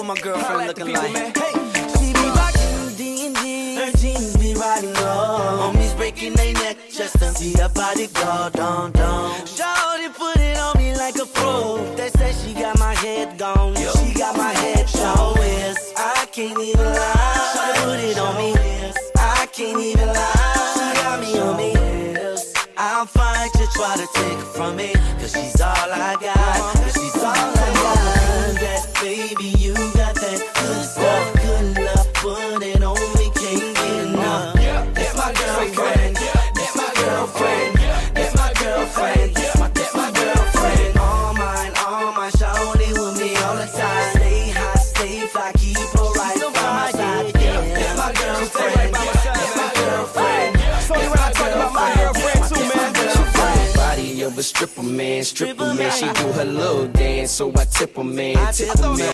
my girlfriend looking like? Hey, she be rockin' D&D, her jeans be riding low. Homies breaking their neck just to see her body go down, down. Shawty put it on me like a pro. They say she got my head gone, she got my head show is. I can't even lie, shawty put it on me. I can't even lie, she got me on me. I'm fine to try to take her from me, cause she's all I got, cause she's all I got. That baby, you got that good stuff, good enough, put it on me, can't get enough. That's my girlfriend, that's my girlfriend, that's my girlfriend, that's my girlfriend. All mine, shawty with me all the time. Stay hot, stay fly, keep her right by my side. That's my girlfriend, that's my girlfriend. So when I talk about my girlfriend too, man. Body of a stripper man, she do her little dance, so I tip her man,